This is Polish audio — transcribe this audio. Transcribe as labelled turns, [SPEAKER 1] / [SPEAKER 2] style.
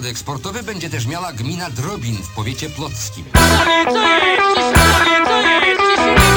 [SPEAKER 1] ośrodek sportowy będzie też miała gmina Drobin w powiecie płockim.
[SPEAKER 2] Co jest?